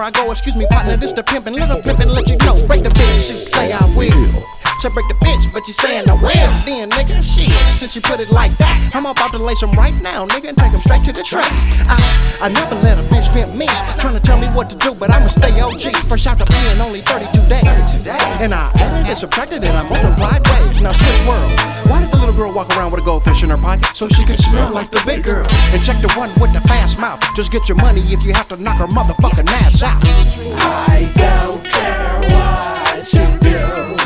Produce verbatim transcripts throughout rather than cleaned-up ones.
I go, excuse me, partner, this the pimpin', little pimpin', let you know. Break the bitch, she say I will. She break the bitch, but you saying I will. Then, nigga, shit, since you put it like that, I'm about to lace him right now, nigga, and take him straight to the track. I, I never let a bitch pimp me, tryna tell me what to do, but I'ma stay O G. Fresh out the pen, only thirty-two days. And I added and subtracted and I multiplied waves. Now switch world. Why did the little girl walk around with a goldfish in her pocket? So she could smell like the big girl. And check the one with the fast mouth. Just get your money if you have to knock her motherfucking ass out. I don't care what you do,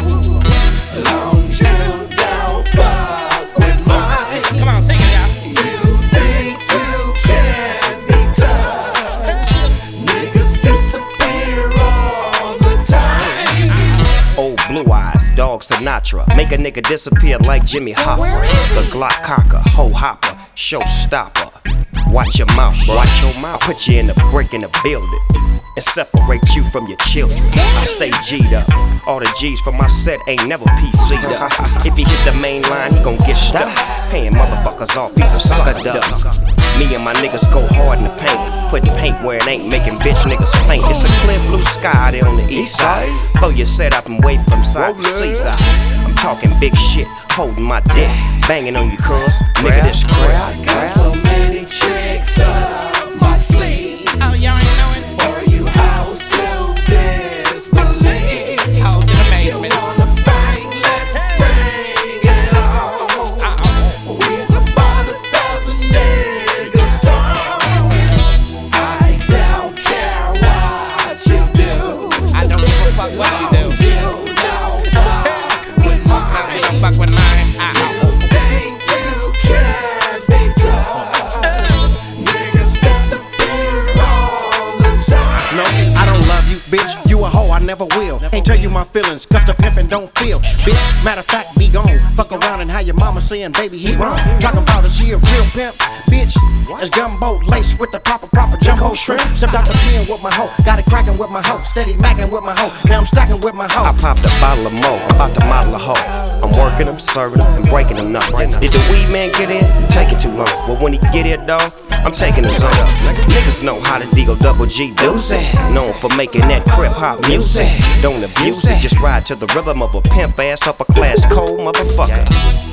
long as you don't fuck with mine. Come on, sing it, y'all. You think you can be touched? Niggas disappear all the time. Old Blue Eyes, Dog Sinatra, make a nigga disappear like Jimmy Hoffa. The Glock cocker, hoe hopper, showstopper. Watch your mouth, bro. Watch your mouth. I put you in the brick in the building and separate you from your children. I stay G'd up. All the G's from my set ain't never P C'd up. If he hit the main line, he gon' get stuck. Paying motherfuckers off, he's a sucker duck. Me and my niggas go hard in the paint, putting paint where it ain't, making bitch niggas faint. It's a clear blue sky there on the east side. Throw your set up and wave from side to seaside. I'm talking big shit, holding my dick, banging on you cuz, nigga this crap. I got so many tricks up my sleeve. Oh, y'all ain't knowing? For you hoes to disbelieve. Hoes in the basement. Wanna bang, let's bring it on. Uh-oh. We's about a thousand niggas strong. I don't care what you do. I don't give a fuck what you do. You don't fuck with I mine. don't fuck with mine. Uh-oh. Think you can be touched? Niggas disappear all the time. No, I don't love you, bitch. You a hoe, I never will. Ain't tell you my feelings, cause the pimpin' don't feel. Bitch, matter of fact, be gone. Fuck around and how your mama saying, baby, he wrong. Talking about is she a real pimp? Bitch, it's gumbo laced with the proper, proper jumbo shrimp. Stepped out the pen with my hoe, got it crackin' with my hoe. Steady mackin' with my hoe, now I'm stacking with my hoe. I popped a bottle of mo, about to model a hoe. I'm working them, serving them, and breaking them up. Did the weed man get in? Taking too long. Well, when he get here, dawg, I'm taking his own. Niggas know how to deal double G doozy. Known for making that crip hop music. Don't abuse it, just ride to the rhythm of a pimp ass upper class cold motherfucker.